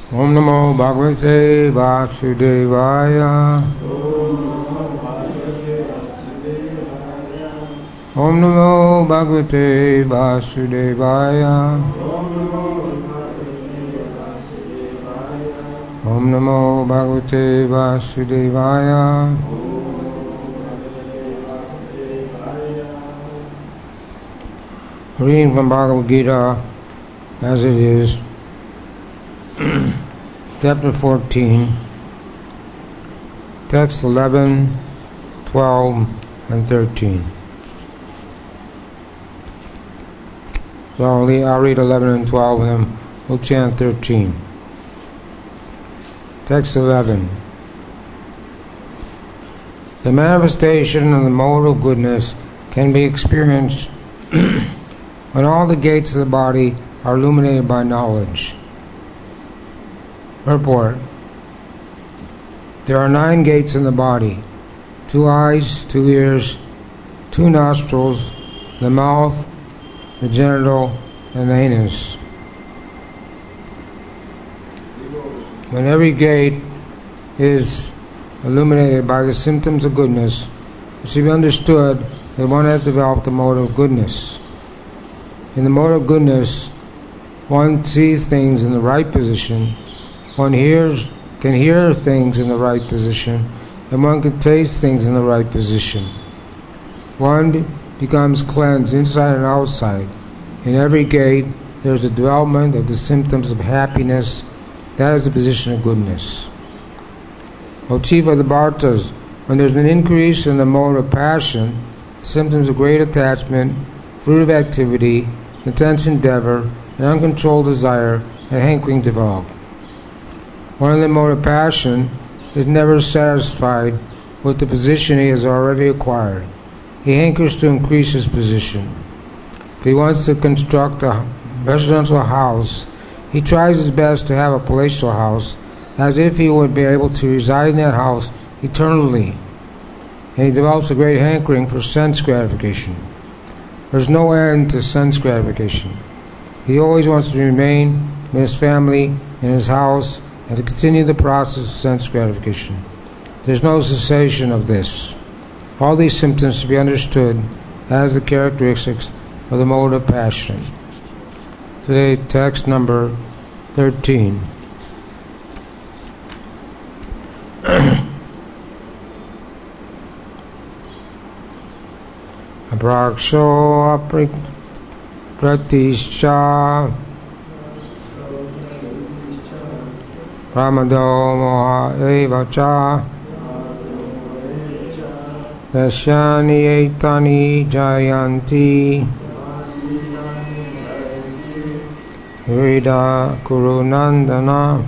Om Namo Bhagavate Vasudevaya. Om Namo Bhagavate Vasudevaya. Om Namo Bhagavate Vasudevaya. Reading from Bhagavad Gita as it is, chapter 14, text 11, 12, and 13. So I'll read 11 and 12 and then we'll chant 13. Text 11. The manifestation of the mode of goodness can be experienced when all the gates of the body are illuminated by knowledge. Purport. There are 9 gates in the body: 2 eyes, 2 ears, 2 nostrils, the mouth, the genital, and the anus. When every gate is illuminated by the symptoms of goodness, it should be understood that one has developed the mode of goodness. In the mode of goodness, one sees things in the right position, one can hear things in the right position, and one can taste things in the right position. One becomes cleansed inside and outside. In every gate, there is a development of the symptoms of happiness. That is the position of goodness. O chief of the Bhartas, when there is an increase in the mode of passion, symptoms of great attachment, fruit of activity, intense endeavor, and uncontrolled desire and hankering develop. One in the mode of passion is never satisfied with the position he has already acquired. He hankers to increase his position. If he wants to construct a residential house, he tries his best to have a palatial house, as if he would be able to reside in that house eternally. And he develops a great hankering for sense gratification. There is no end to sense gratification. He always wants to remain in his family, in his house, and to continue the process of sense gratification. There is no cessation of this. All these symptoms should be understood as the characteristics of the mode of passion. Today, text number 13. Apraksho pratischa Ramado moha evacha Dashyani etani jayanti Vida kurunandana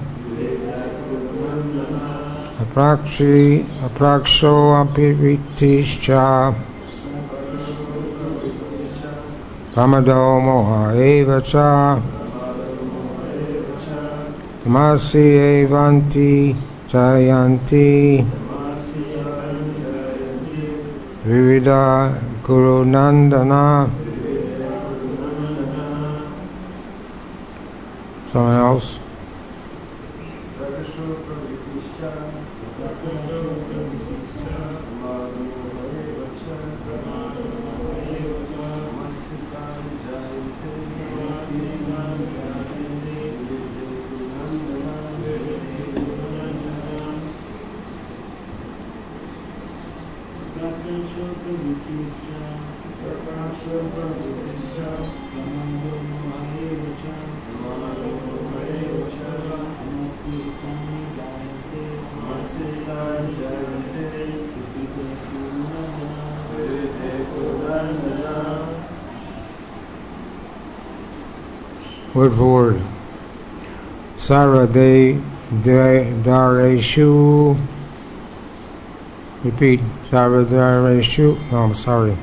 Apraksho apiritischa Ramado moha evacha Tamasi evanti jayanti Vivida Guru Nandana. Someone else? Word for word. Sarade Dareshu. Repeat. Saradareshu. No, I'm sorry.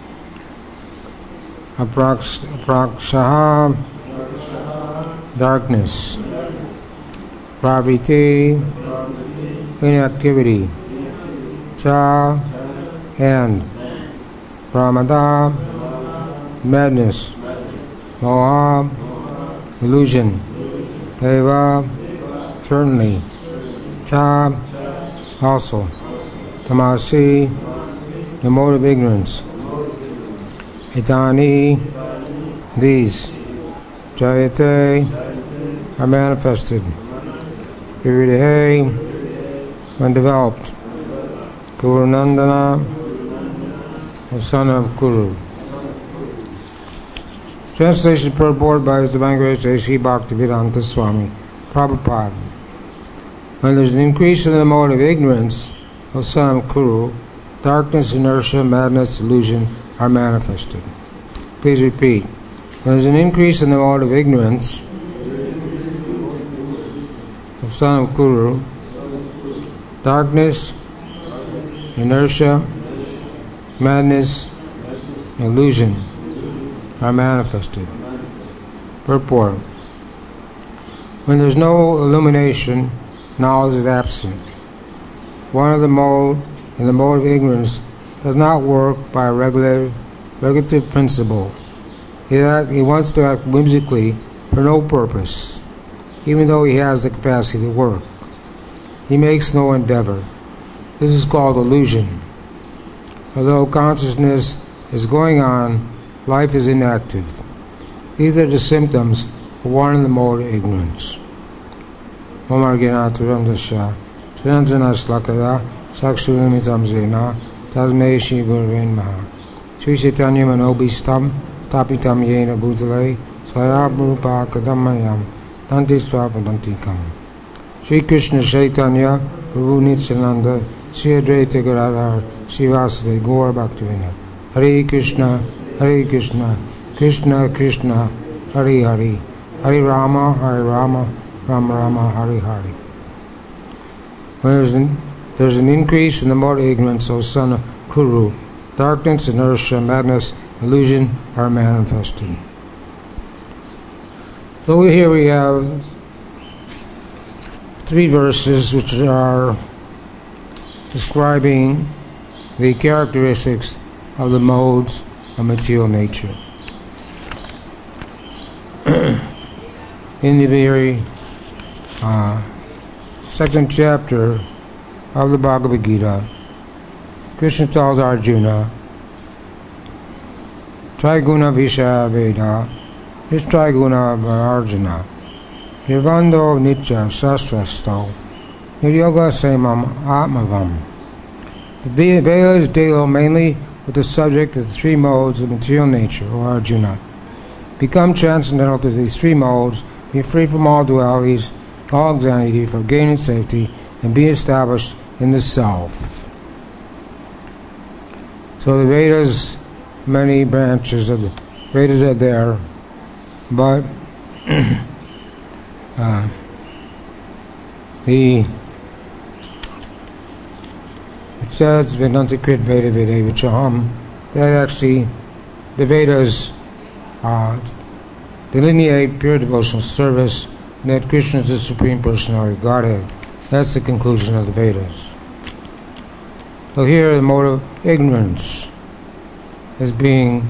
Aprakshaha. Darkness. Praviti. Inactivity. Cha. And. Pramada. Madness. Moha. Illusion. Eva. certainly. Cha, also. Tamasi, the mode of ignorance. Itani, these. Jayate, are manifested. Viridehe, when developed. Kuru Nandana, the son of Kuru. Translation purport by His Divine Grace A.C. Bhaktivedanta Swami Prabhupada. When there's an increase in the mode of ignorance, O son of Kuru, darkness, inertia, madness, illusion are manifested. Please repeat. When there's an increase in the mode of ignorance, O son of Kuru, darkness, inertia, madness, illusion are manifested. Purport. When there's no illumination, knowledge is absent. One of the mode and the mode of ignorance does not work by a regulative principle. He wants to act whimsically for no purpose, even though he has the capacity to work. He makes no endeavor. This is called illusion. Although consciousness is going on, life is inactive. These are the symptoms of one in the mode of ignorance. Omar Ginaturam Dasha, Triranjana Slakaya, Sakshurimitam Zena, Tasme Shri Gurvain Maha, Sri Chaitanya Manobistam, Tapitam Yena Bhutale, Sayabhurupa Kadamayam, Danti Swapadantikam. Sri Krishna Chaitanya, Prabhu Nityananda, Sri Advaita Gadadhar, Sri Vasudeva Gaur Bhaktivinoda. Hare Krishna, Krishna Krishna, Hare Hare, Hare Rama, Rama Rama, Hare Hare. When there's an increase in the mode of ignorance, O son of Kuru, darkness, inertia, madness, illusion are manifested. So here we have 3 verses which are describing the characteristics of the modes of material nature. In the very second chapter of the Bhagavad Gita, Krishna tells Arjuna, Triguna Vishaya Veda, is Triguna Arjuna, Nirvando Nitya Sastrasto, Niryoga Semam Atmavam. The Vedas deal mainly with the subject of the 3 modes of material nature, O Arjuna. Become transcendental to these 3 modes, be free from all dualities, all anxiety, for gain and safety, and be established in the self. So the Vedas, many branches of the Vedas are there, but it says Vedanta-krit Veda Veda Vichaham, that actually the Vedas delineate pure devotional service, and that Krishna is the Supreme Personality of Godhead. That's the conclusion of the Vedas. So here the mode of ignorance is being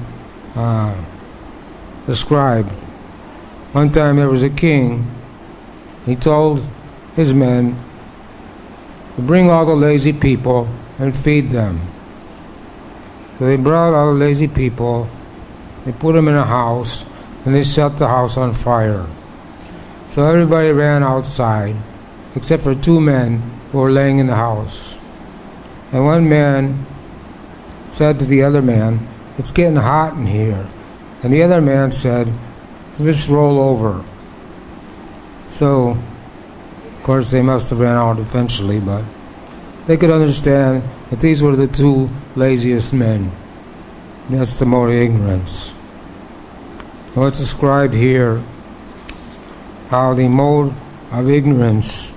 described. One time there was a king. He told his men to bring all the lazy people and feed them. So they brought all the lazy people, they put them in a house, and they set the house on fire. So everybody ran outside, except for 2 men who were laying in the house. And one man said to the other man, "It's getting hot in here." And the other man said, "Just roll over." So, of course, they must have ran out eventually, but they could understand that these were the 2 laziest men. That's the mode of ignorance. What's described here, how the mode of ignorance,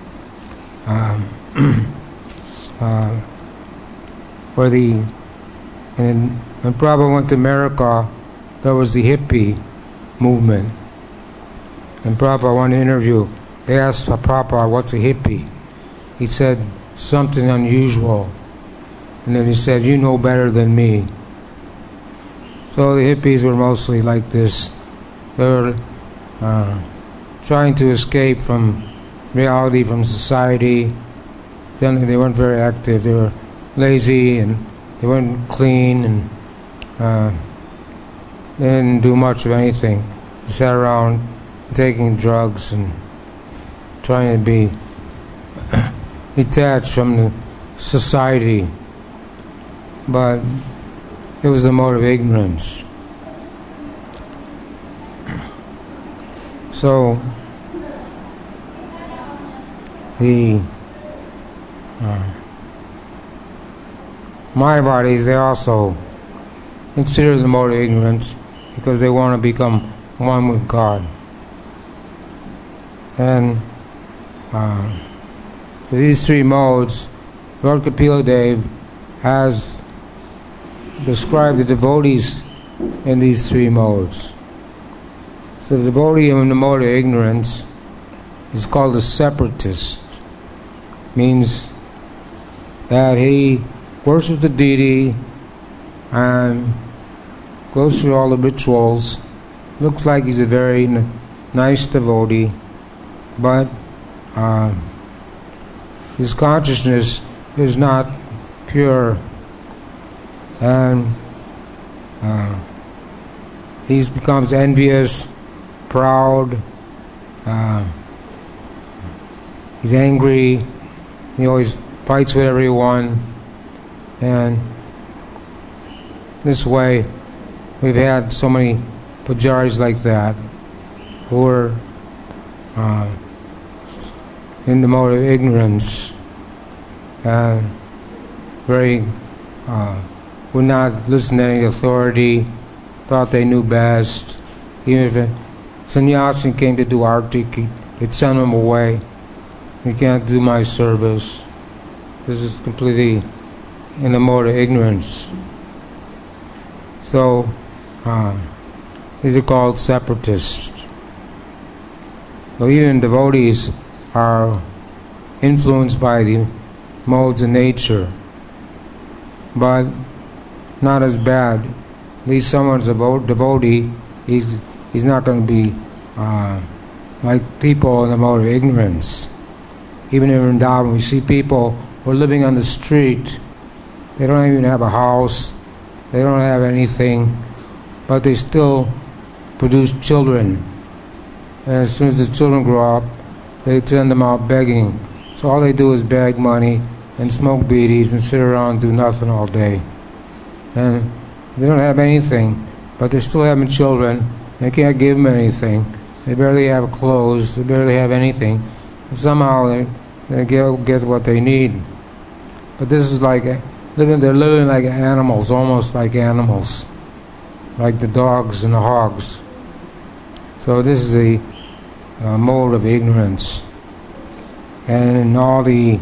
when Prabhupada went to America, there was the hippie movement. And Prabhupada, one interview, they asked Prabhupada, "What's a hippie?" He said, "Something unusual." And then he said, "You know better than me." So the hippies were mostly like this. They were trying to escape from reality from society. Then they weren't very active. They were lazy and they weren't clean, and they didn't do much of anything. They sat around taking drugs and trying to be detached from the society. But it was the mode of ignorance. So the Mayavadis, they also consider the mode of ignorance because they want to become one with God. And for these three modes, Lord Kapila Dev has described the devotees in these three modes. So the devotee in the mode of ignorance is called a separatist. Means that he worships the deity and goes through all the rituals. Looks like he's a very nice devotee, but his consciousness is not pure, and he becomes envious, proud, he's angry, he always fights with everyone, and this way we've had so many pujaris like that who are in the mode of ignorance and very would not listen to any authority, thought they knew best. Even if a sannyasi came to do arti, they'd send him away. You can't do my service. This is completely in the mode of ignorance. So these are called separatists. So even devotees are influenced by the modes of nature, but not as bad. At least someone's a devotee, he's not going to be like people in the mode of ignorance. Even in Vrindavan, we see people who are living on the street. They don't even have a house. They don't have anything, but they still produce children. And as soon as the children grow up, they send them out begging. So all they do is beg money and smoke beedies and sit around and do nothing all day. And they don't have anything, but they're still having children. They can't give them anything. They barely have clothes. They barely have anything. And somehow they get what they need. But this is like they're living like animals, almost like animals, like the dogs and the hogs. So this is a mode of ignorance. And in all the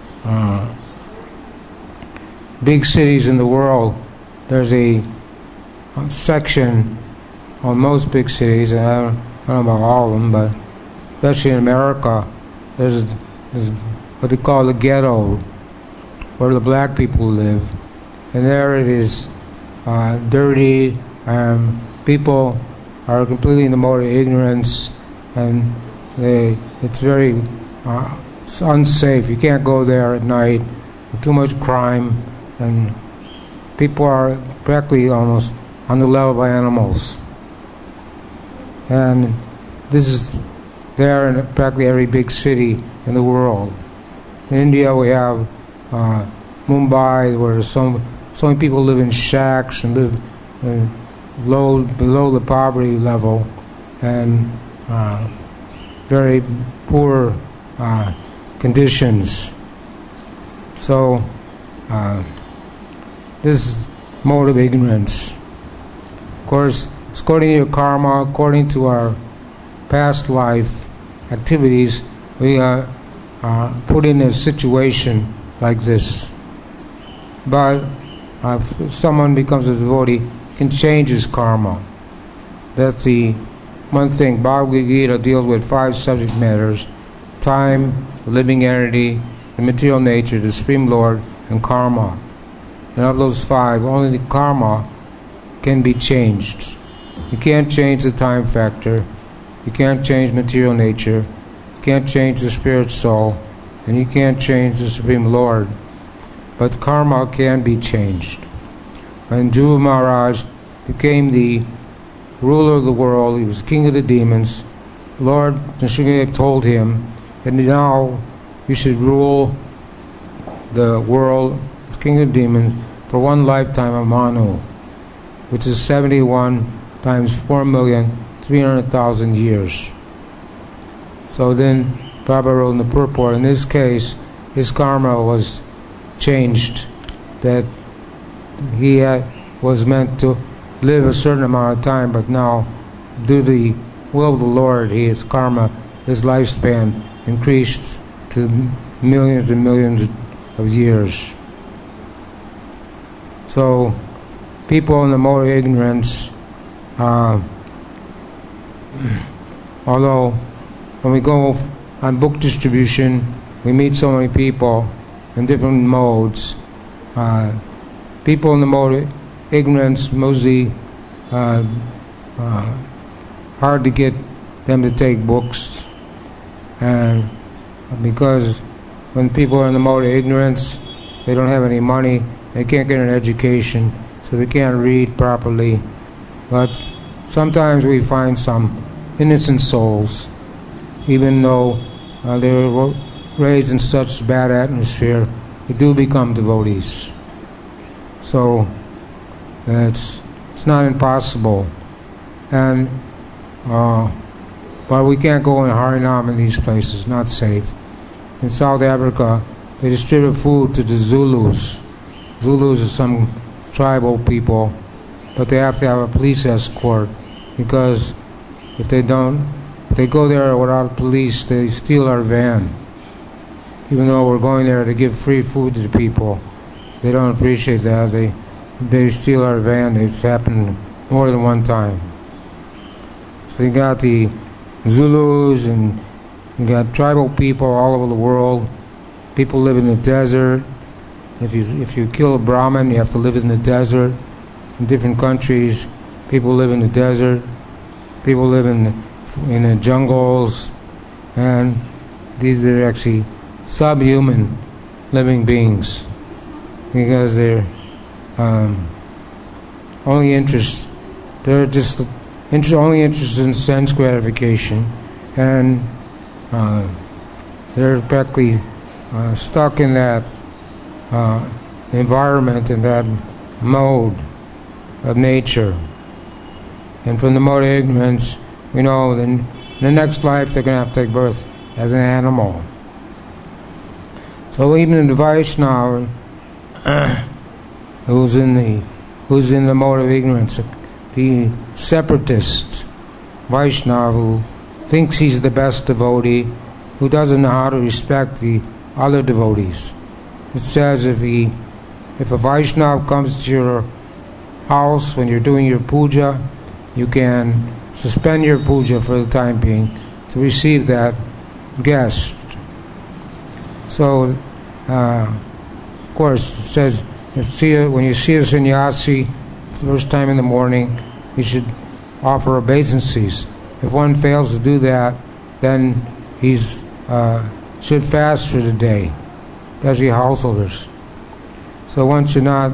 big cities in the world, there's a section on most big cities, and I don't know about all of them, but especially in America, there's what they call the ghetto, where the black people live. And there it is dirty, people are completely in the mode of ignorance, and it's very it's unsafe. You can't go there at night. There's too much crime, and people are practically almost on the level of animals. And this is there in practically every big city in the world. In India we have Mumbai, where so many people live in shacks and live below the poverty level, and very poor conditions. So this is mode of ignorance. Of course, according to your karma, according to our past life activities, we are put in a situation like this. But if someone becomes a devotee, he can change his karma. That's the one thing. Bhagavad Gita deals with 5 subject matters: time, the living entity, the material nature, the Supreme Lord, and karma. And of those 5, only the karma can be changed. You can't change the time factor. You can't change material nature. You can't change the spirit soul, and you can't change the Supreme Lord. But karma can be changed. When Dhruva Maharaj became the ruler of the world, he was king of the demons, Lord Nrsimhadev told him that now you should rule the world as king of demons for one lifetime of Manu, which is 71 times 4,300,000 years. So then Prabhupada wrote in the purport, in this case, his karma was changed, that he was meant to live a certain amount of time, but now, due to the will of the Lord, his karma, his lifespan increased to millions and millions of years. So, people in the mode of ignorance, although when we go on book distribution, we meet so many people in different modes. People in the mode of ignorance, mostly hard to get them to take books, and because when people are in the mode of ignorance, they don't have any money, they can't get an education, so they can't read properly. But sometimes we find some innocent souls, even though they were raised in such bad atmosphere, they do become devotees. So it's not impossible. And but we can't go in Harinam in these places, not safe. In South Africa, they distribute food to the Zulus. Zulus are some tribal people, but they have to have a police escort, because if they go there without police, they steal our van. Even though we're going there to give free food to the people, they don't appreciate that. They steal our van. It's happened more than one time. So you got the Zulus, and you got tribal people all over the world. People live in the desert. If you kill a Brahmin, you have to live in the desert. In different countries, people live in the desert. People live in the jungles, and these are actually subhuman living beings, because they're only interested in sense gratification, and they're practically stuck in that environment, in that mode of nature. And from the mode of ignorance, we know in the next life they're going to have to take birth as an animal. So even in the Vaishnava, who's in the mode of ignorance, the separatist Vaishnava who thinks he's the best devotee, who doesn't know how to respect the other devotees. It says if a Vaishnava comes to your house when you're doing your puja, you can suspend your puja for the time being to receive that guest. So, of course, it says when you see a sannyasi first time in the morning, you should offer obeisances. If one fails to do that, then he's should fast for the day, especially householders. So one should not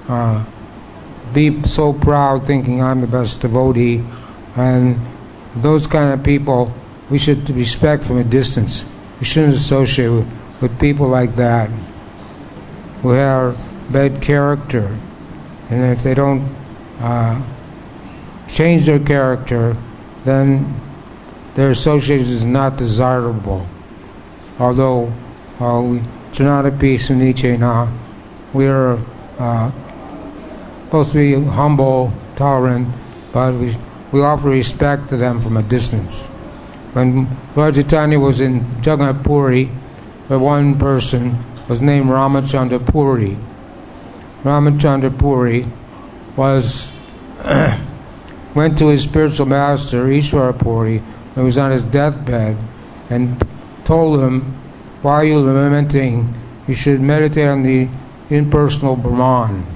be so proud thinking I'm the best devotee, and those kind of people we should respect from a distance. We shouldn't associate with people like that who have bad character, and if they don't change their character, then their association is not desirable. Although Trinadapi Sunichena, we are supposed to be humble, tolerant, but we offer respect to them from a distance. When Lord Chaitanya was in Jagannath Puri, the one person was named Ramachandra Puri. Ramachandra Puri went to his spiritual master, Ishwara Puri, when he was on his deathbed, and told him, while you're lamenting, you should meditate on the impersonal Brahman.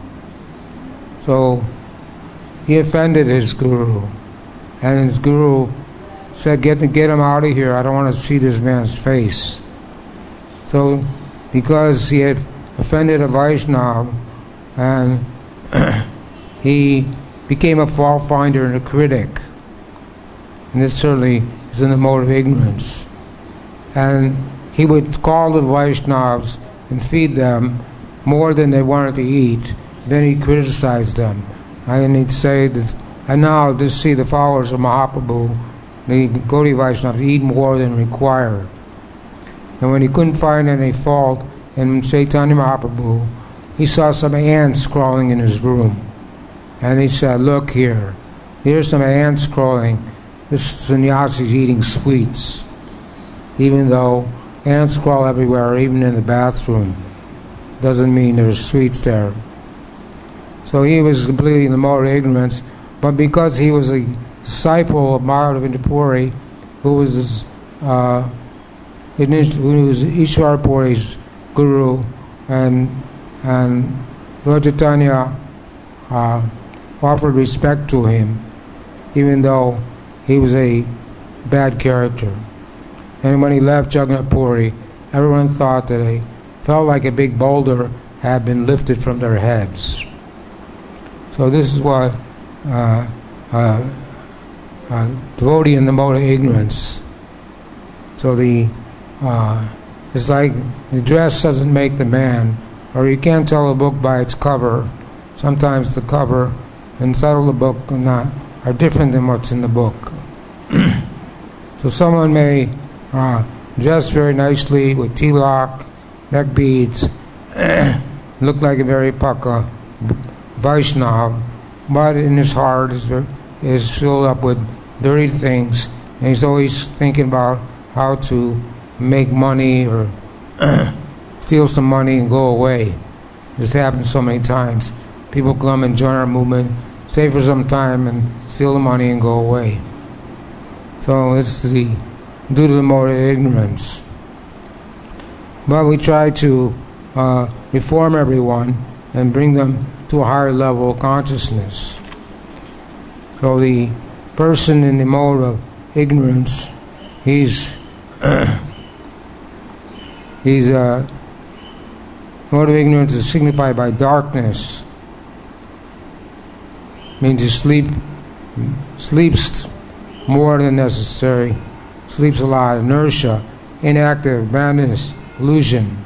So he offended his guru, and his guru said, get him out of here. I don't want to see this man's face. So, because he had offended a Vaishnava, and he became a fault finder and a critic. And this certainly is in the mode of ignorance. And he would call the Vaishnavas and feed them more than they wanted to eat. Then he criticized them. And he'd say that, and now just see the followers of Mahaprabhu, the Gaudiya Vaishnavas, eat more than required. And when he couldn't find any fault in Chaitanya Mahaprabhu, he saw some ants crawling in his room. And he said, look here, here's some ants crawling. This sannyasi is eating sweets. Even though ants crawl everywhere, even in the bathroom, doesn't mean there's sweets there. So he was completely in the mode of ignorance, but because he was a disciple of Madhavinda Puri, who was Ishwar Puri's guru, and Lord Chaitanya offered respect to him, even though he was a bad character. And when he left Jagannath Puri, everyone thought that he felt like a big boulder had been lifted from their heads. So this is what devotee in the mode of ignorance. So it's like the dress doesn't make the man, or you can't tell a book by its cover. Sometimes the cover and the title of the book are different than what's in the book. So someone may dress very nicely with tilak, neck beads, look like a very paka Vaishnava, but in his heart is filled up with dirty things, and he's always thinking about how to make money or steal some money and go away. This happens so many times. People come and join our movement, stay for some time, and steal the money and go away. So this is due to the mode of ignorance. But we try to reform everyone and bring them to a higher level of consciousness. So the person in the mode of ignorance, he's mode of ignorance is signified by darkness. Means he sleeps more than necessary, sleeps a lot, inertia, inactive, madness, illusion.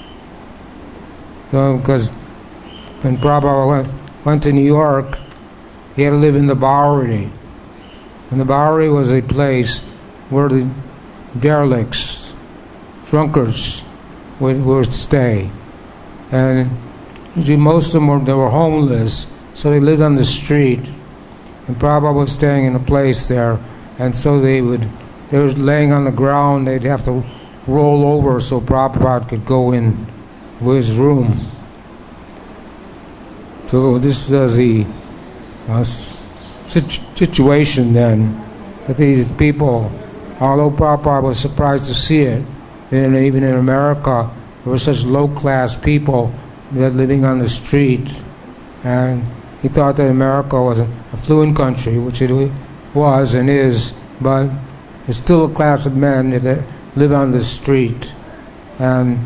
So because when Prabhupada went to New York, he had to live in the Bowery. And the Bowery was a place where the derelicts, drunkards, would stay. And most of them were homeless, so they lived on the street. And Prabhupada was staying in a place there, and so they were laying on the ground. They'd have to roll over so Prabhupada could go in to his room. So this was the situation then, that these people, although Prabhupada was surprised to see it, and even in America, there were such low-class people that living on the street, and he thought that America was an affluent country, which it was and is, but there's still a class of men that live on the street and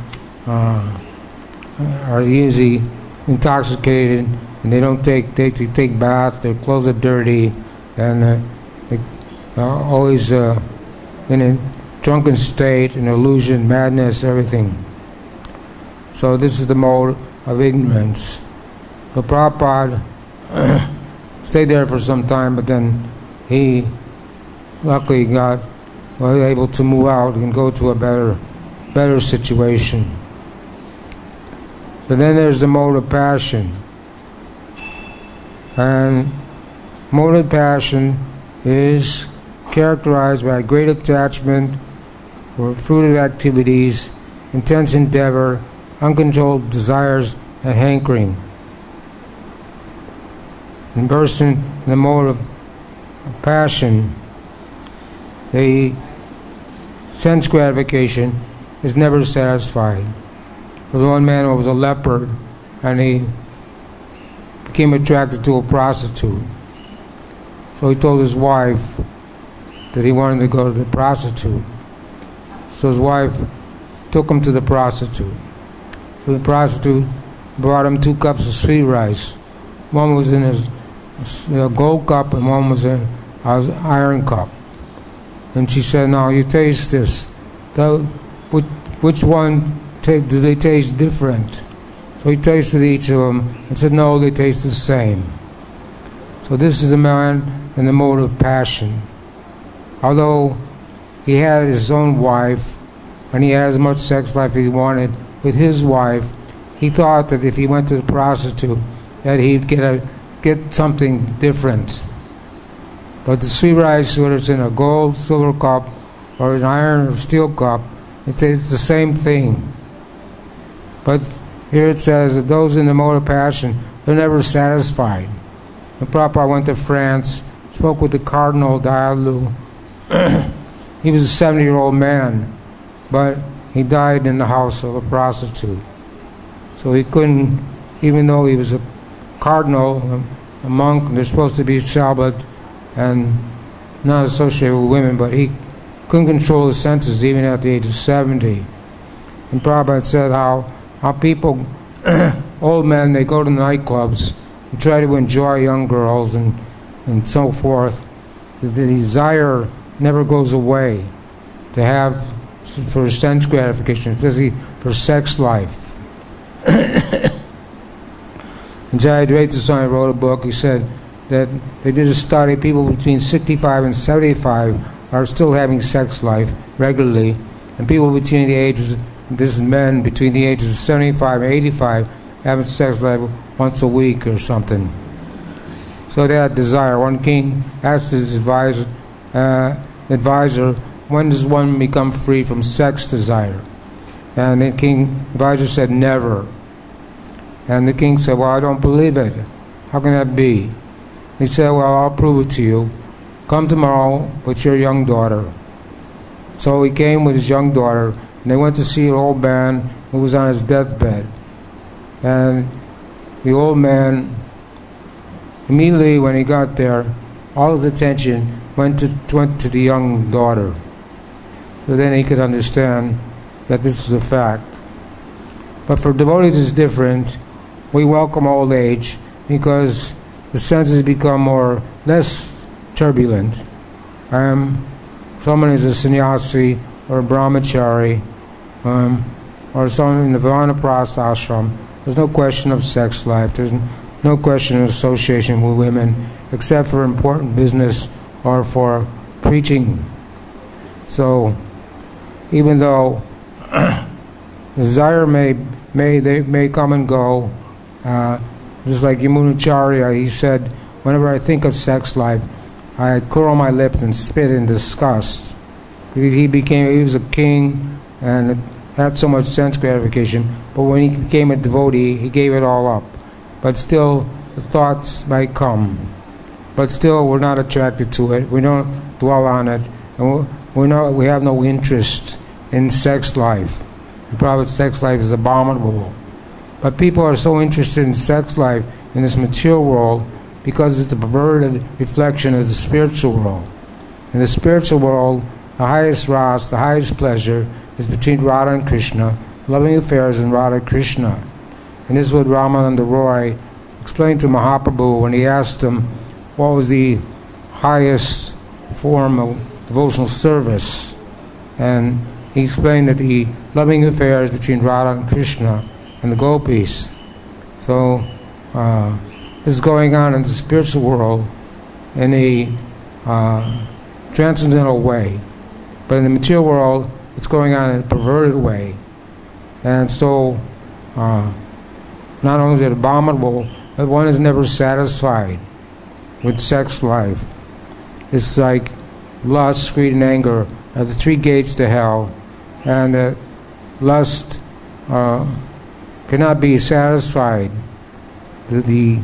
are usually intoxicated, and they don't take baths. Their clothes are dirty, and they are always in a drunken state, an illusion, madness, everything. So this is the mode of ignorance. So Prabhupada stayed there for some time, but then he luckily was able to move out and go to a better situation. So then there's the mode of passion. And mode of passion is characterized by great attachment for fruitive activities, intense endeavor, uncontrolled desires, and hankering. In person in the mode of passion, the sense gratification is never satisfied. There was one man who was a leopard, and he became attracted to a prostitute. So he told his wife, that he wanted to go to the prostitute. So his wife took him to the prostitute. So the prostitute brought him 2 cups of sweet rice. One was in his gold cup and one was in his iron cup. And she said, "Now you taste this. Which one do they taste different?" So he tasted each of them and said, "No, they taste the same." So this is the man in the mode of passion. Although he had his own wife and he had as much sex life as he wanted with his wife, he thought that if he went to the prostitute that he'd get something different. But the sweet rice, whether it's in a gold, silver cup or an iron or steel cup, it tastes the same thing. But here it says that those in the mode of passion, they're never satisfied. The Prabhupada went to France, spoke with the Cardinal Dayalu. He was a 70-year-old man, but he died in the house of a prostitute. So he couldn't, even though he was a cardinal, a monk, they're supposed to be celibate and not associated with women, but he couldn't control his senses even at the age of 70. And Prabhupada said how people, old men, they go to nightclubs and try to enjoy young girls and so forth. The desire never goes away to have for sense gratification, especially for sex life. And Jayadvaita Swami wrote a book. He said that they did a study, people between 65 and 75 are still having sex life regularly, and people between the ages, this is men between the ages of 75 and 85, having sex life once a week or something. So they had desire. One king asked his advisor, when does one become free from sex desire? And the advisor said, never. And the king said, well, I don't believe it. How can that be? He said, well, I'll prove it to you. Come tomorrow with your young daughter. So he came with his young daughter, and they went to see an old man who was on his deathbed. And the old man, immediately when he got there, all his attention went to the young daughter. So then he could understand that this was a fact. But for devotees it's different. We welcome old age because the senses become less turbulent. Someone is a sannyasi or a brahmachari or someone in the Vanaprastha ashram. There's no question of sex life. There's no question of association with women except for important business or for preaching. So even though desire may come and go, just like Yamunacharya, he said, whenever I think of sex life, I curl my lips and spit in disgust. Because he was a king and had so much sense gratification, but when he became a devotee, he gave it all up. But still, the thoughts might come. But still, we're not attracted to it. We don't dwell on it. And we have no interest in sex life. The Prophet's sex life is abominable. But people are so interested in sex life in this material world because it's a perverted reflection of the spiritual world. In the spiritual world, the highest ras, the highest pleasure, is between Radha and Krishna, loving affairs in Radha Krishna. And this is what Ramananda Roy explained to Mahaprabhu when he asked him what was the highest form of devotional service. And he explained that the loving affairs between Radha and Krishna and the gopis. So this is going on in the spiritual world in a transcendental way. But in the material world, it's going on in a perverted way. And so not only is it abominable, but one is never satisfied with sex life. It's like lust, greed, and anger are the 3 gates to hell. And lust cannot be satisfied. The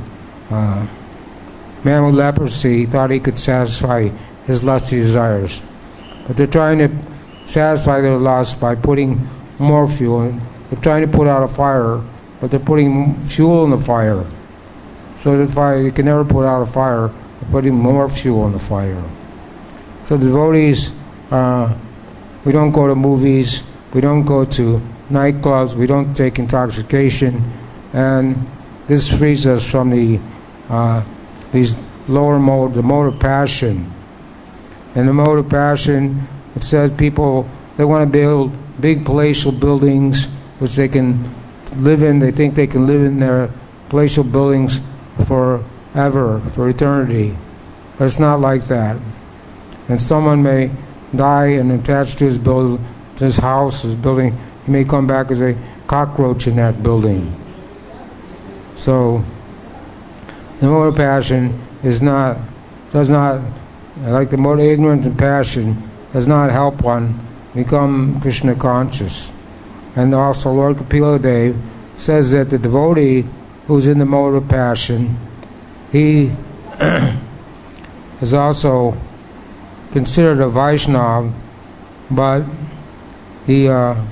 man with leprosy thought he could satisfy his lusty desires. But they're trying to satisfy their lust by putting more fuel in. They're trying to put out a fire, but they're putting fuel in the fire. So the fire, you can never put out a fire by putting more fuel in the fire. So devotees, we don't go to movies, we don't go to nightclubs, we don't take intoxication, and this frees us from these lower mode, the mode of passion. And the mode of passion, it says people, they want to build big palatial buildings which they can live in. They think they can live in their palatial buildings forever, for eternity. But it's not like that. And someone may die and attached to his building, to his house, his building, he may come back as a cockroach in that building. So the mode of passion does not, like the mode of ignorance and passion, does not help one become Krishna conscious. And also Lord Kapila Dev says that the devotee who's in the mode of passion, he is also considered a Vaishnava, but he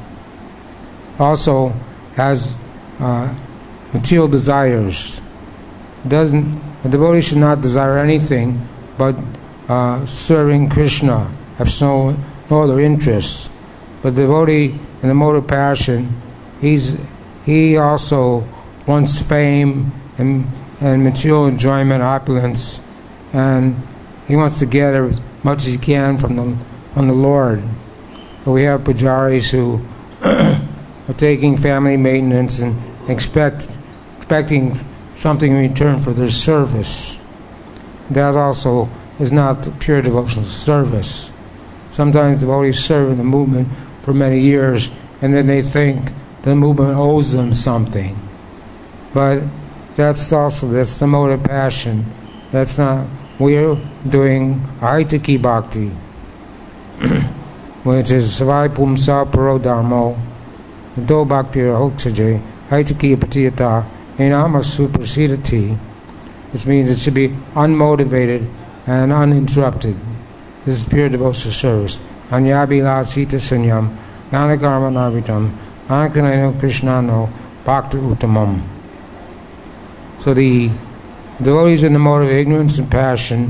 also has material desires. A devotee should not desire anything but serving Krishna, have no other interests. But the devotee in the mode of passion, he also wants fame and material enjoyment, opulence, and he wants to get as much as he can from the Lord. But we have pujaris who are taking family maintenance and expecting something in return for their service. That also is not pure devotional service. Sometimes devotees serve in the movement for many years, and then they think the movement owes them something. But that's the mode of passion. That's not. We're doing Aitaki Bhakti, which is Savai Pumsa Paro Dharmo, Do Bhakti Hoksaje, Aitaki Patiyata, Enama Suprasidati, which means it should be unmotivated and uninterrupted. This is pure devotional service. Anyabhila Sita Sunyam, Ganakarma Narvitam, Anakanano Krishnano, Bhakti Uttamam. So the devotees in the mode of ignorance and passion,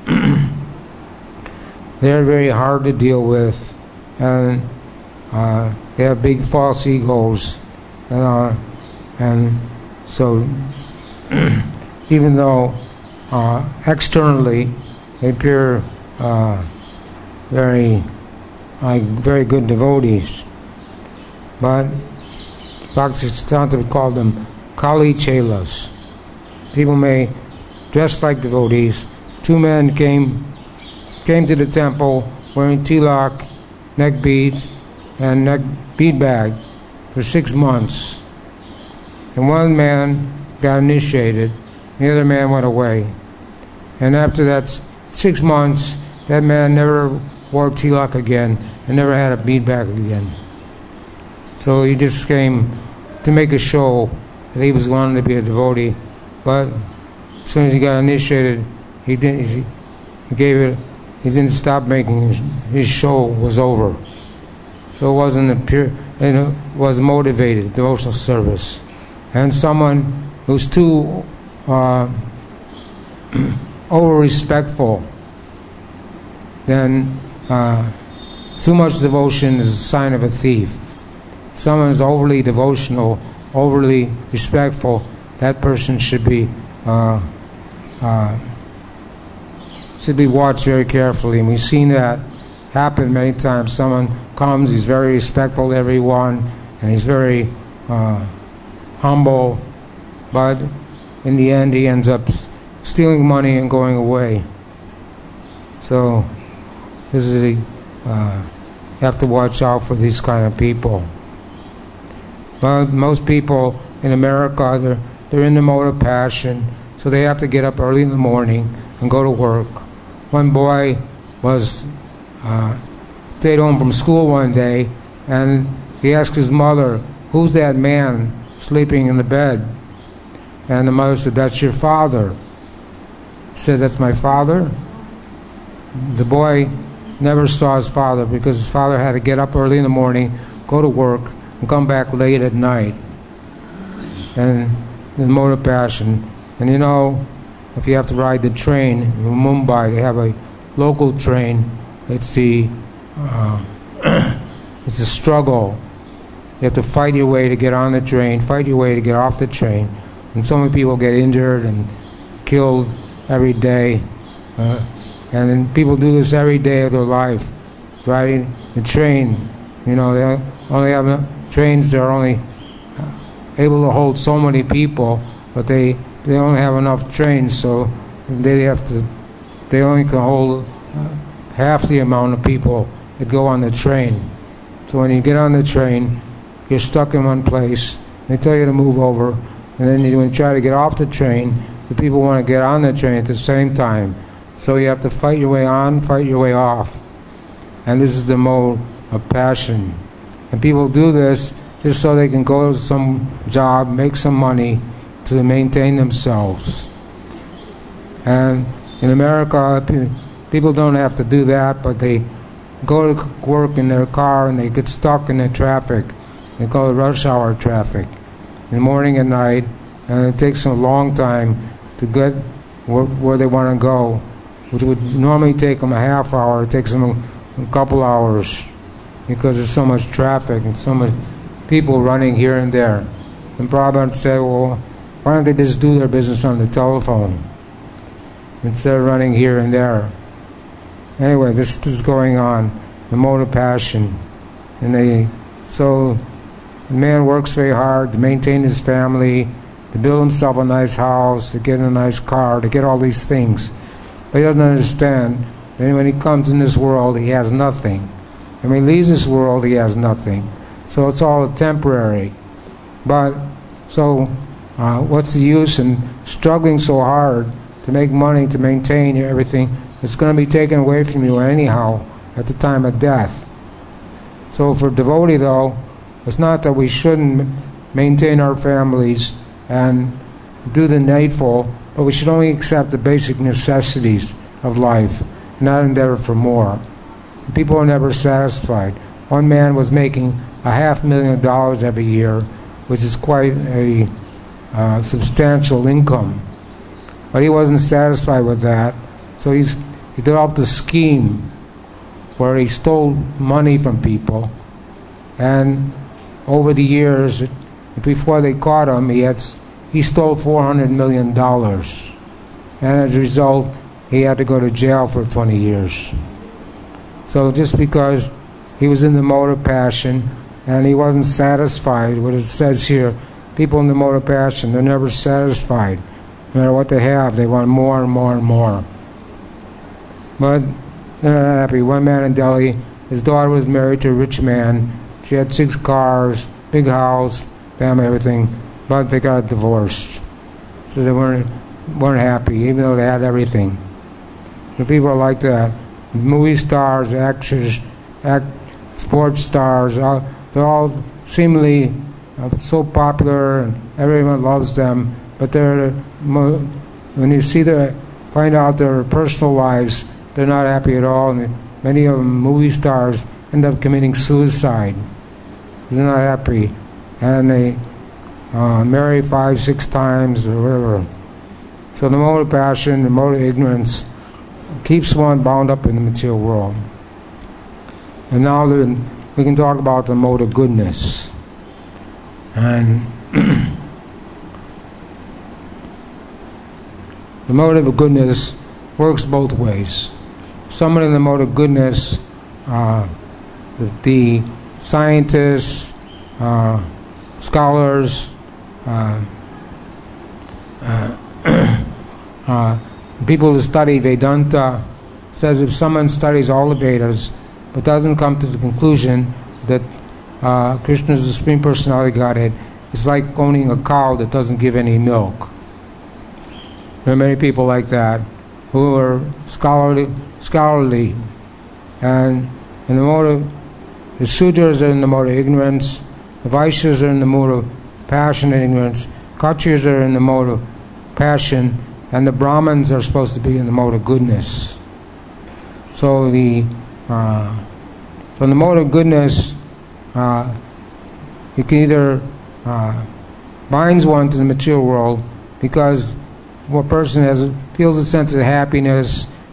they're very hard to deal with, and they have big false egos, and so even though externally they appear very good devotees, but Bhaktisiddhanta would call them Kali Chelas. People may dress like devotees. Two men came to the temple wearing tilak, neck beads, and neck bead bag for 6 months. And one man got initiated, the other man went away. And after that 6 months, that man never wore tilak again and never had a bead bag again. So he just came to make a show that he was wanting to be a devotee. But as soon as he got initiated, he didn't stop making his show was over. So it wasn't a pure, it was motivated devotional service. And someone who's too over respectful, then too much devotion is a sign of a thief. Someone is overly devotional, overly respectful, that person should be watched very carefully. And we've seen that happen many times. Someone comes, he's very respectful to everyone, and he's very humble, but in the end he ends up stealing money and going away. So this is you have to watch out for these kind of people. But most people in America, they're in the mode of passion, so they have to get up early in the morning and go to work. One boy stayed home from school one day, and he asked his mother, "Who's that man sleeping in the bed?" And the mother said, "That's your father." He said, "That's my father?" The boy never saw his father because his father had to get up early in the morning, go to work, and come back late at night. And the mode of passion. And if you have to ride the train in Mumbai, they have a local train it's the it's a struggle. You have to fight your way to get on the train, fight your way to get off the train. And so many people get injured and killed every day. And then people do this every day of their life, riding the train. You know, they only have trains that are only able to hold so many people, but they only have enough trains, so they only can hold half the amount of people that go on the train. So when you get on the train, you're stuck in one place. They tell you to move over, and then when you try to get off the train, the people want to get on the train at the same time. So you have to fight your way on, fight your way off. And this is the mode of passion. And people do this just so they can go to some job, make some money to maintain themselves. And in America, people don't have to do that, but they go to work in their car and they get stuck in the traffic. They call it rush hour traffic, in the morning and night, and it takes them a long time to get where they want to go, which would normally take them a half hour. It takes them a couple hours because there's so much traffic and so much people running here and there. And Prabhupada said, well, why don't they just do their business on the telephone instead of running here and there? Anyway, this is going on, the mode of passion. And so the man works very hard to maintain his family, to build himself a nice house, to get a nice car, to get all these things. But he doesn't understand that when he comes in this world, he has nothing. And when he leaves this world, he has nothing. So it's all temporary. But, so, what's the use in struggling so hard to make money, to maintain everything? It's going to be taken away from you anyhow at the time of death. So for devotee, though, it's not that we shouldn't maintain our families and do the needful, but we should only accept the basic necessities of life, not endeavor for more. People are never satisfied. One man was making $500,000 every year, which is quite a substantial income. But he wasn't satisfied with that, so he developed a scheme where he stole money from people, and over the years, before they caught him, he stole $400 million, and as a result, he had to go to jail for 20 years. So just because he was in the mode of passion and he wasn't satisfied, what it says here, people in the mode of passion, they're never satisfied. No matter what they have, they want more and more and more. But they're not happy. One man in Delhi, his daughter was married to a rich man. She had 6 cars, big house, family, everything, but they got divorced. So they weren't happy, even though they had everything. The people are like that. Movie stars, actors, sports stars, they're all seemingly so popular and everyone loves them, but when you find out their personal lives, they're not happy at all, and many of them, movie stars, end up committing suicide. They're not happy, and they marry 5-6 times or whatever. So the mode of passion, the mode of ignorance, keeps one bound up in the material world. And now we can talk about the mode of goodness. And the mode of goodness works both ways. Someone in the mode of goodness, the scientists, scholars, people who study Vedanta, says if someone studies all the Vedas but doesn't come to the conclusion that Krishna is the Supreme Personality of Godhead, it's like owning a cow that doesn't give any milk. There are many people like that who are scholarly, and in the mode of the Sudras are in the mode of ignorance, the Vaishyas are in the mode of passion and ignorance, Kshatriyas are in the mode of passion, and the Brahmins are supposed to be in the mode of goodness. So in the mode of goodness, it can either binds one to the material world because one person feels a sense of happiness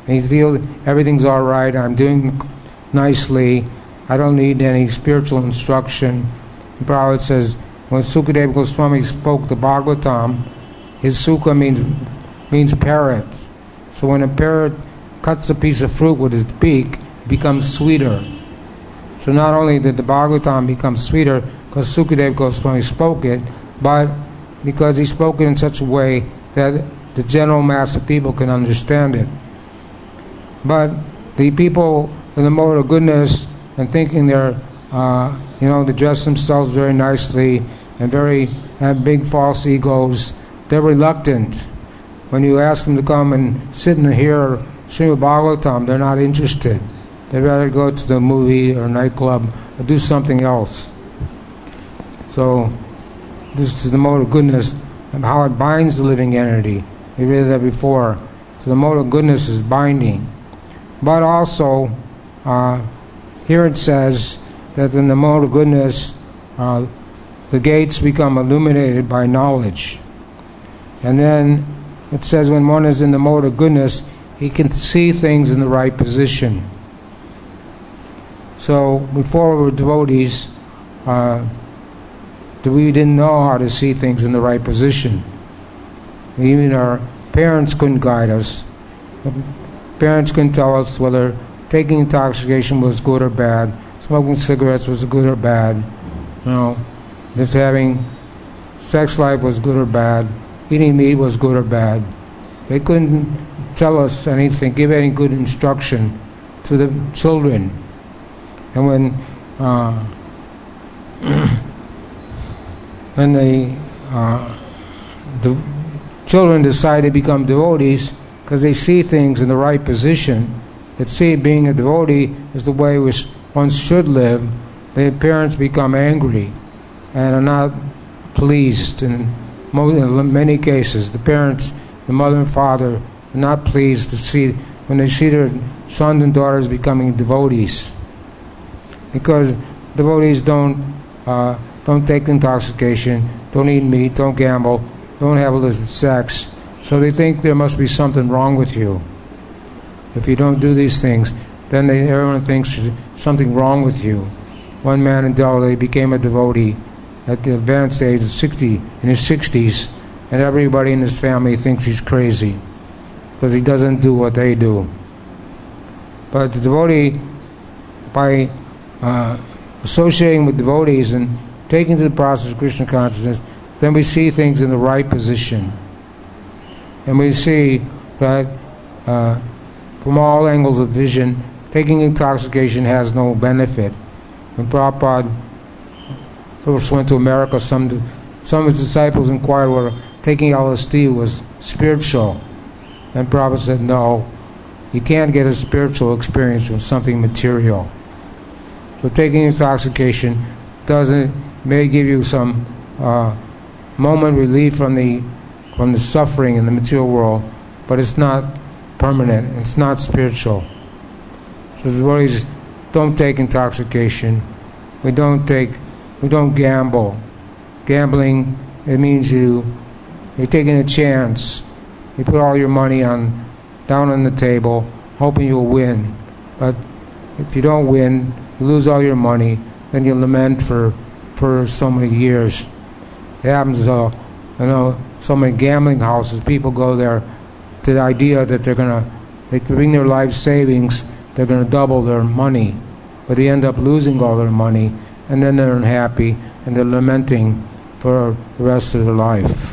and he feels everything's all right, I'm doing nicely, I don't need any spiritual instruction. The Prabhupada says, when Sukadeva Goswami spoke the Bhagavatam, his sukha means parrot. So when a parrot cuts a piece of fruit with his beak, it becomes sweeter. So not only did the Bhagavatam become sweeter because Sukadeva Goswami spoke it, but because he spoke it in such a way that the general mass of people can understand it. But the people in the mode of goodness and thinking they're, they dress themselves very nicely and have big false egos, they're reluctant. When you ask them to come and sit and hear Srimad Bhagavatam, they're not interested. They'd rather go to the movie or nightclub or do something else. So this is the mode of goodness and how it binds the living entity. We read that before. So the mode of goodness is binding. But also, here it says that in the mode of goodness, the gates become illuminated by knowledge. And then it says when one is in the mode of goodness, he can see things in the right position. So before we were devotees, we didn't know how to see things in the right position. Even our parents couldn't guide us. Parents couldn't tell us whether taking intoxication was good or bad, smoking cigarettes was good or bad, just having sex life was good or bad, eating meat was good or bad. They couldn't tell us anything, give any good instruction to the children. And when the children decide to become devotees because they see things in the right position, that see being a devotee is the way one should live, the parents become angry and are not pleased. In many cases, the parents, the mother and father, are not pleased to see when they see their sons and daughters becoming devotees, because devotees don't take intoxication, don't eat meat, don't gamble, don't have illicit sex. So they think there must be something wrong with you. If you don't do these things, then everyone thinks there's something wrong with you. One man in Delhi became a devotee at the advanced age of 60, in his 60s, and everybody in his family thinks he's crazy because he doesn't do what they do. But the devotee, by associating with devotees and taking to the process of Krishna consciousness, then we see things in the right position. And we see that from all angles of vision, taking intoxication has no benefit. When Prabhupada first went to America, some of his disciples inquired whether taking LSD was spiritual. And Prabhupada said, no, you can't get a spiritual experience from something material. So taking intoxication may give you some moment relief from the suffering in the material world, but it's not permanent, it's not spiritual. So the devotees don't take intoxication. We don't gamble. Gambling, it means you're taking a chance. You put all your money down on the table, hoping you'll win. But if you don't win, you lose all your money, then you lament for so many years. It happens, so many gambling houses, people go there to the idea that they bring their life savings, they're going to double their money, but they end up losing all their money, and then they're unhappy, and they're lamenting for the rest of their life.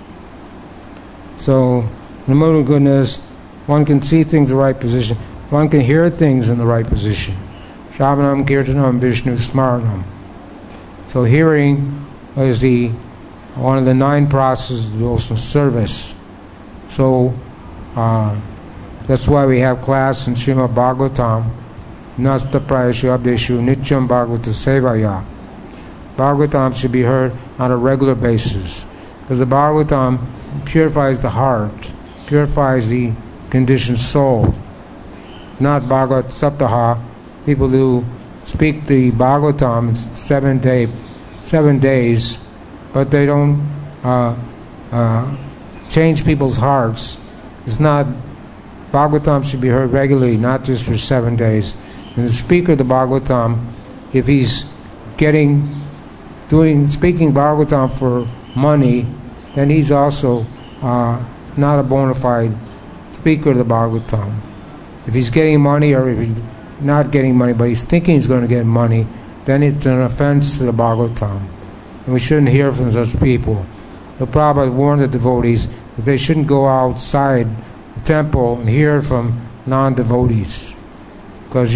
So, in the mode of goodness, one can see things in the right position, one can hear things in the right position. Shravanam, Kirtanam, Vishnu, Smaranam. So hearing is one of the 9 processes of devotional service. So that's why we have class in Srimad Bhagavatam, Nasta Prayashu Abdeshu Nityam Bhagavata Sevaya. Bhagavatam should be heard on a regular basis, because the Bhagavatam purifies the heart, purifies the conditioned soul. Not Bhagavat Saptaha. People who speak the Bhagavatam in 7 days, but they don't change people's hearts. It's not Bhagavatam should be heard regularly, not just for 7 days. And the speaker of the Bhagavatam, if he's speaking Bhagavatam for money, then he's also not a bona fide speaker of the Bhagavatam. If he's getting money, or if he's not getting money, but he's thinking he's going to get money, then it's an offense to the Bhagavatam. And we shouldn't hear from such people. The Prabhupada warned the devotees that they shouldn't go outside the temple and hear from non-devotees, because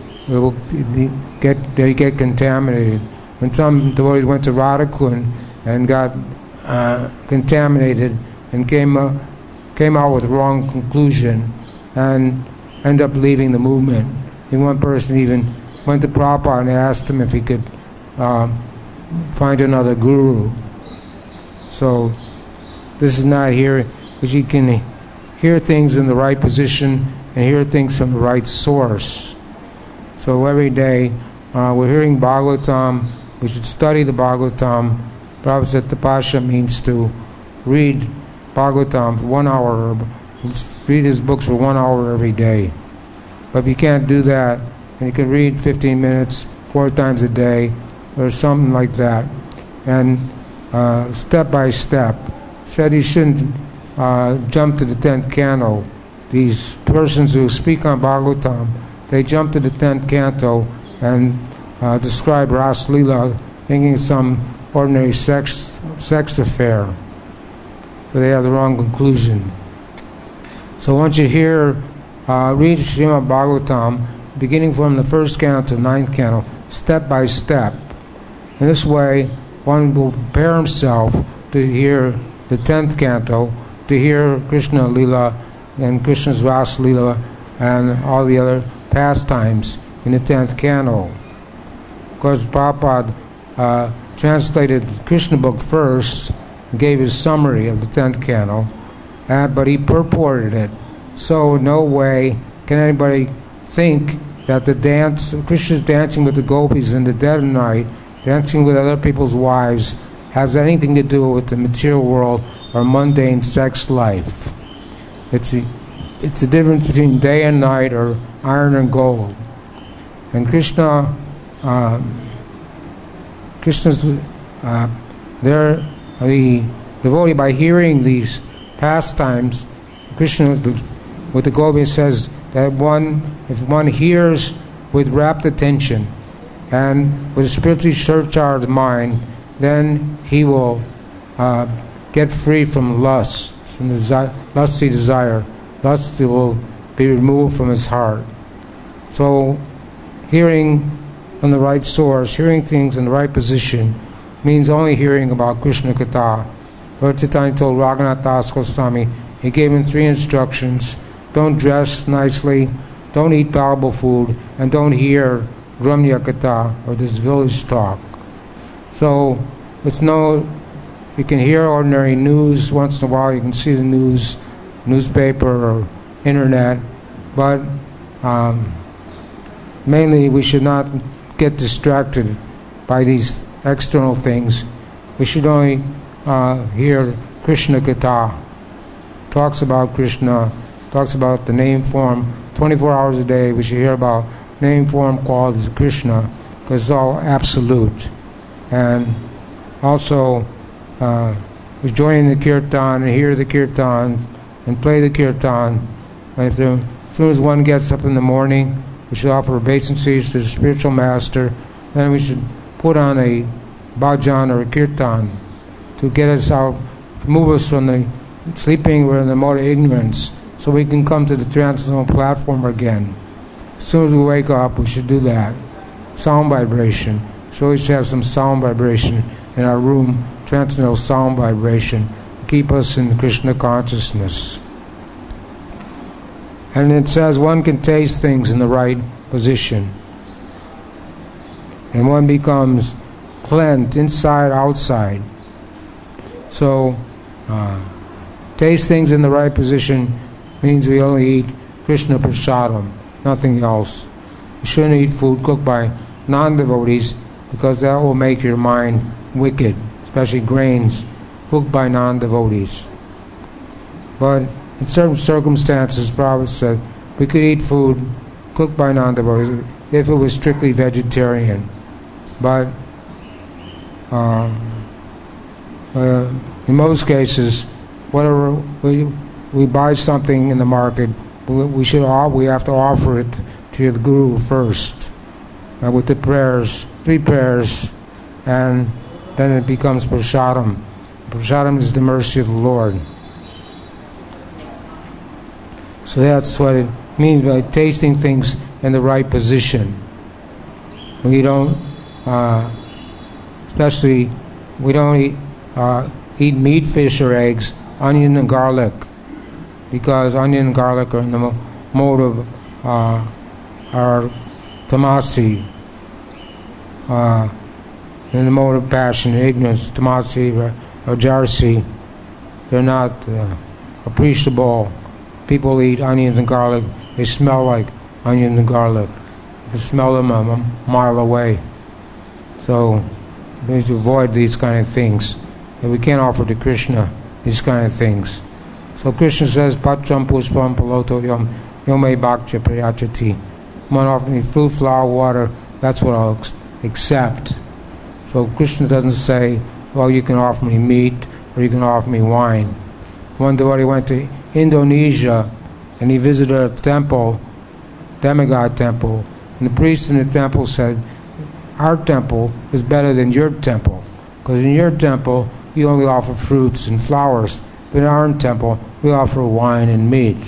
they get contaminated. When some devotees went to Radhakund and got contaminated and came out with the wrong conclusion and end up leaving the movement. And one person even went to Prabhupada and asked him if he could find another guru. So this is not here, because you can hear things in the right position and hear things from the right source. So every day we're hearing Bhagavatam. We should study the Bhagavatam. Prabhupada said tapasya means to read Bhagavatam for 1 hour, read his books for 1 hour every day. But if you can't do that, and you can read 15 minutes 4 times a day, or something like that, and step by step. Said he shouldn't jump to the 10th canto. These persons who speak on Bhagavatam, they jump to the 10th canto and describe Ras Leela, thinking it's some ordinary sex affair. So they have the wrong conclusion. So once you read Srimad Bhagavatam, beginning from the 1st canto to the 9th canto, step by step. In this way, one will prepare himself to hear the 10th canto, to hear Krishna Leela and Krishna's Ras Leela and all the other pastimes in the 10th canto. Because Prabhupada translated the Krishna book first, and gave his summary of the 10th canto, but he purported it. So no way can anybody think that Krishna's dancing with the gopis in the dead of night, dancing with other people's wives, has anything to do with the material world or mundane sex life. It's the difference between day and night, or iron and gold. And Krishna's the devotee, by hearing these pastimes, Krishna with the gopis says that if one hears with rapt attention and with a spiritually surcharged mind, then he will get free from lust, from the lusty desire. Lust will be removed from his heart. So hearing from the right source, hearing things in the right position, means only hearing about Krishna Katha. Lord Chaitanya told Raghunath Das Goswami, he gave him 3 instructions: don't dress nicely, don't eat palatable food, and don't hear Ramya Katha, or this village talk. So you can hear ordinary news once in a while, you can see the newspaper or internet, but mainly we should not get distracted by these external things. We should only hear Krishna Katha. Talks about Krishna, talks about the name form. 24 hours a day we should hear about name form qualities of Krishna, because it's all absolute. And also we join in the kirtan and hear the kirtan and play the kirtan. And as soon as one gets up in the morning, we should offer obeisances to the spiritual master. Then we should put on a bhajan or a kirtan to get us out, move us from the sleeping we're in the mode of ignorance, so we can come to the transcendental platform again. As soon as we wake up, we should do that. Sound vibration. So we should have some sound vibration in our room, transcendental sound vibration, to keep us in Krishna consciousness. And it says one can taste things in the right position. And one becomes cleansed inside, outside. So, taste things in the right position means we only eat Krishna prasadam, nothing else. You shouldn't eat food cooked by non-devotees, because that will make your mind wicked, especially grains cooked by non-devotees. But in certain circumstances, Prabhupada said, we could eat food cooked by non-devotees if it was strictly vegetarian. But in most cases, whatever we buy something in the market, we have to offer it to the Guru first with the prayers, 3 prayers, and then it becomes prasadam. Prasadam is the mercy of the Lord. So that's what it means by tasting things in the right position. We don't, eat meat, fish, or eggs, onion and garlic, because onion and garlic are in the mode of are tamasi, in the mode of passion, ignorance, tamasi or jarsi. They're not appreciable. People eat onions and garlic, they smell like onion and garlic. You can smell them a mile away. So we need to avoid these kind of things. And we can't offer to Krishna these kind of things. So Krishna says, Patram pushpam paloto yom yome bhakcha priyachati. One offer me fruit, flower, water, that's what I'll accept. So Krishna doesn't say, well, you can offer me meat or you can offer me wine. One devotee went to Indonesia and he visited a temple, demigod temple, and the priest in the temple said, our temple is better than your temple, because in your temple you only offer fruits and flowers, but in our temple we offer wine and meat.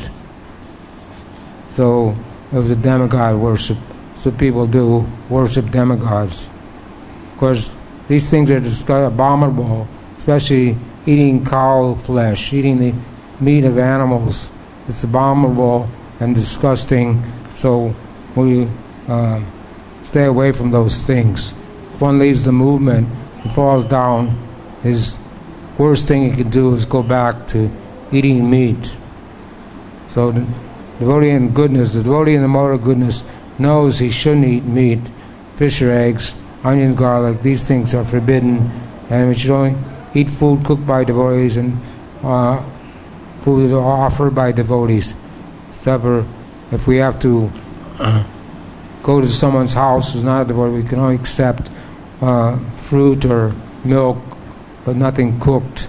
So it was a demigod worship. So people do worship demigods. Of course, these things are abominable, especially eating cow flesh, eating the meat of animals. It's abominable and disgusting, so we stay away from those things. If one leaves the movement and falls down, his worst thing he could do is go back to eating meat. So the devotee in goodness, the devotee in the mode of goodness knows he shouldn't eat meat, fish or eggs, onion, garlic. These things are forbidden, and we should only eat food cooked by devotees and food offered by devotees. Except if we have to go to someone's house who's not a devotee, we can only accept fruit or milk, but nothing cooked.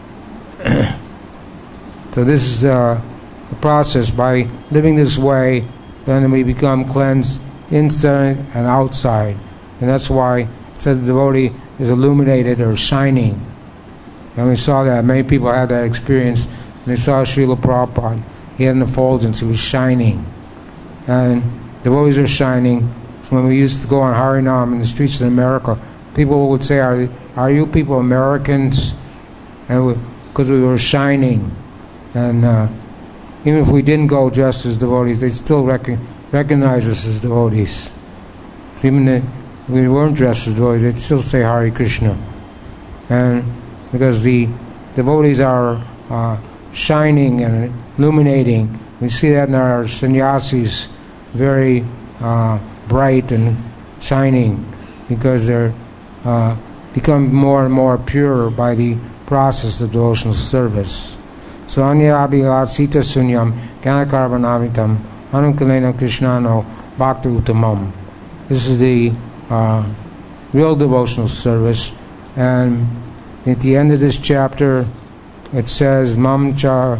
So this is the process. By living this way, then we become cleansed inside and outside. And that's why it says the devotee is illuminated or shining. And we saw that. Many people had that experience. And they saw Srila Prabhupada. He had an effulgence. He was shining. And devotees are shining. So when we used to go on Harinam in the streets of America, people would say, are you people Americans? And because we were shining. And even if we didn't go dressed as devotees, they still recognize us as devotees. So even if we weren't dressed as devotees, they'd still say Hare Krishna. And because the devotees are shining and illuminating, we see that in our sannyasis, very bright and shining, because they're become more and more pure by the process of devotional service. So anya abhilasita sunyam ganakarvanamitam anunkalena krishnano bhakti uttamam. This is the real devotional service. And at the end of this chapter it says mam cha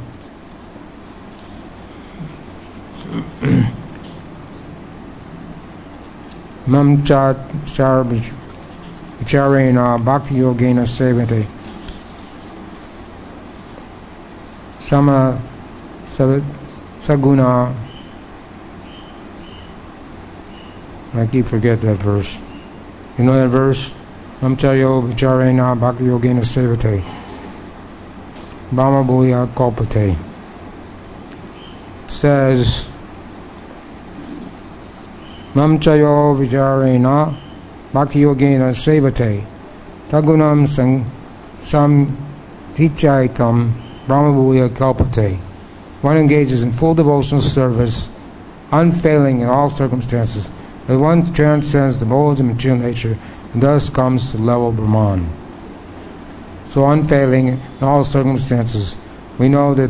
mam cha char vicharena bhakti yogena sevate sama saguna. I keep forget that verse. You know that verse? Mamchayo vicharena bhakti yogena sevate Brahma Bhuya Kalpate. It says Mamchayo vicharena bhakti yogena sevate tagunam sam tichaitam Brahma Bhuya Kalpate. One engages in full devotional service, unfailing in all circumstances, but one transcends the modes of material nature and thus comes to the level of Brahman. So unfailing in all circumstances, we know that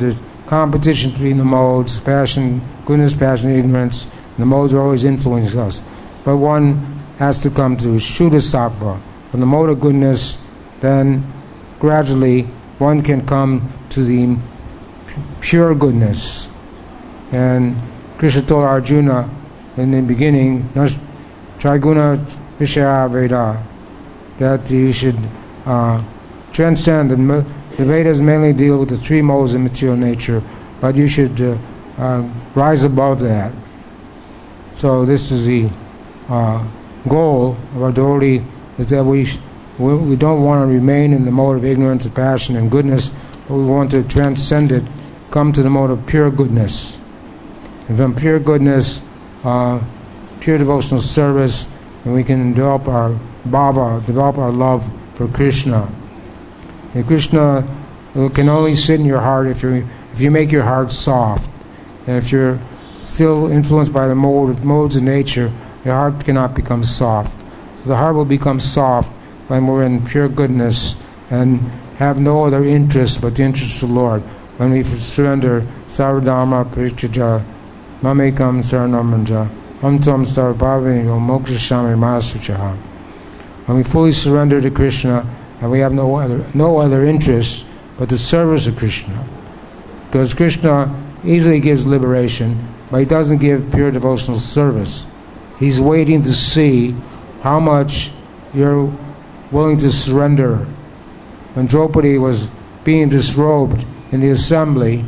competition between the modes, passion, goodness, passion, ignorance. And the modes are always influencing us. But one has to come to Shuddha Sattva. From the mode of goodness, then gradually one can come to the pure goodness. And Krishna told Arjuna in the beginning, Triguna Vishaya Veda, that you should transcend. The Vedas mainly deal with the three modes of material nature, but you should rise above that. So this is the goal of our devotee, is that we don't want to remain in the mode of ignorance, passion, and goodness, but we want to transcend it, come to the mode of pure goodness. And from pure goodness, pure devotional service, and we can develop our bhava, develop our love for Krishna. And Krishna can only sit in your heart if you make your heart soft. And if you're still influenced by the modes of nature, your heart cannot become soft. The heart will become soft when we're in pure goodness and have no other interest but the interest of the Lord. When we surrender Sarvadharma Parityajya Mamekam Saranamanja Amtam Sarvabhavino Mokshashami Masuchaha. When we fully surrender to Krishna and we have no other interest but the service of Krishna. Because Krishna easily gives liberation, but he doesn't give pure devotional service. He's waiting to see how much you're willing to surrender. When Draupadi was being disrobed in the assembly,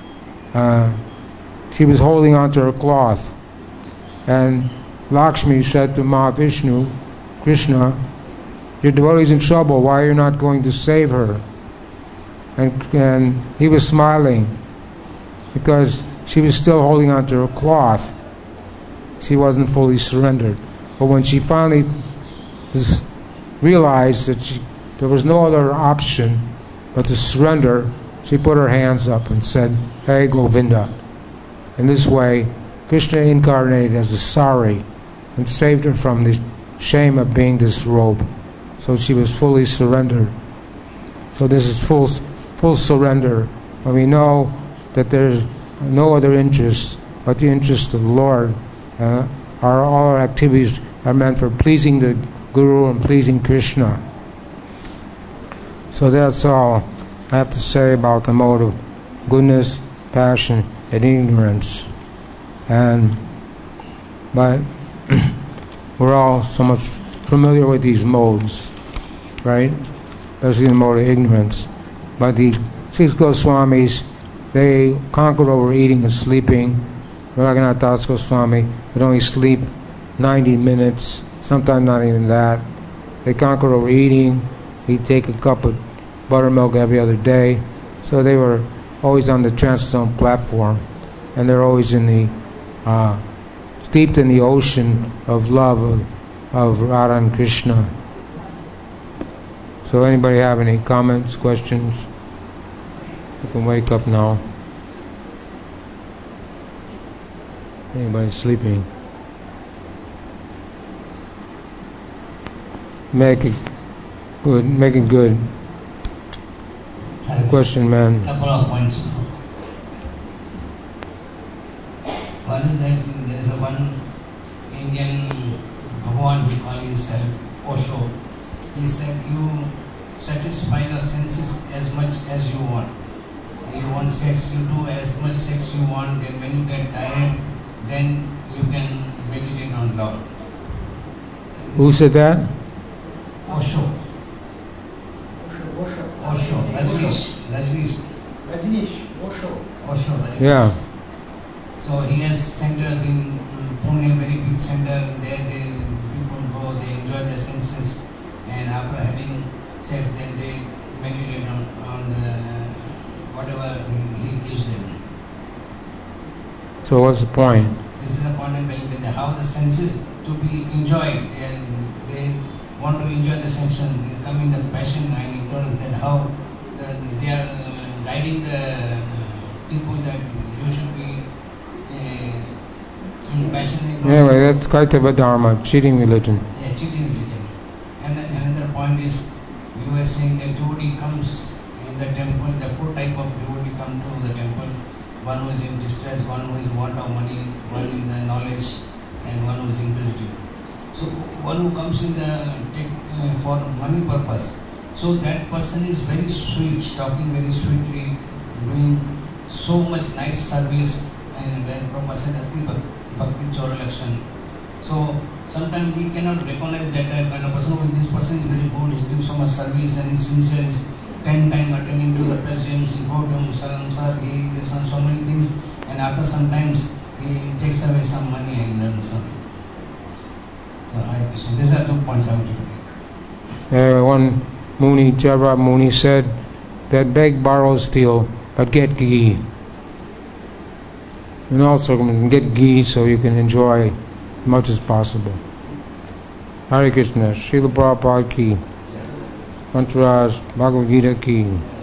she was holding onto her cloth. And Lakshmi said to Mahavishnu, Krishna, your devotee's in trouble, why are you not going to save her? And he was smiling because she was still holding onto her cloth. She wasn't fully surrendered. But when she finally realized that there was no other option but to surrender, she put her hands up and said, Hey Govinda. In this way, Krishna incarnated as a sari and saved her from the shame of being disrobed. So she was fully surrendered. So this is full surrender, when we know that there's no other interest but the interest of the Lord. All our activities are meant for pleasing the Guru and pleasing Krishna. So that's all I have to say about the mode of goodness, passion, and ignorance. But we're all so much familiar with these modes, right? Especially the mode of ignorance. But the 6 Goswamis, they conquered over eating and sleeping. Raghunath Das Goswami would only sleep 90 minutes, sometimes not even that. They conquered over eating. He'd take a cup of buttermilk every other day. So they were always on the Transcendental platform, and they're always in the steeped in the ocean of love of Radha and Krishna. So anybody have any comments, questions? You can wake up now. Anybody sleeping? Make it good. Question, man. Couple of points. One is that there is a one Indian Bhagwan who called himself Osho. He said, you satisfy your senses as much as you want. You want sex, you do as much sex you want. Then when you get tired, then you can meditate on Lord. Who said that? Osho. Osho. Rajneesh. Osho. Yeah. So he has centers in Pune, very big center. There people go, they enjoy their senses, and after having sex, then they meditate on the whatever he gives them. So what's the point? This is the point I'm telling them, how the senses to be enjoyed. They want to enjoy the senses. They come in the passion and ignorance, that how they are guiding the people that you should be in passion. Anyway, that's Kaitava Dharma, cheating religion. Yeah, cheating religion. And another point is, you were saying that devotee comes in in the temple, the four type of devotee come to the temple. One who is in distress, one who is in want of money, one in the knowledge, and one who is inquisitive. So one who comes in the for money purpose. So that person is very sweet, talking very sweetly, doing so much nice service, and when Prabhupada said Bhakti Chaura Lakshan. So sometimes we cannot recognize that kind of person. Oh, this person is very good, he is doing so much service and is sincere, is 10 times attending to the president, he go to him, sir, he is on so many things, and after some times he takes away some money and then something. So these are 2 points I want to make. One Muni, Java Muni said that beg, borrow, steal, but get ghee. And also get ghee so you can enjoy as much as possible. Hare Krishna, Srila Prabhupada ki, Mantraj, Bhagavad Gita ki.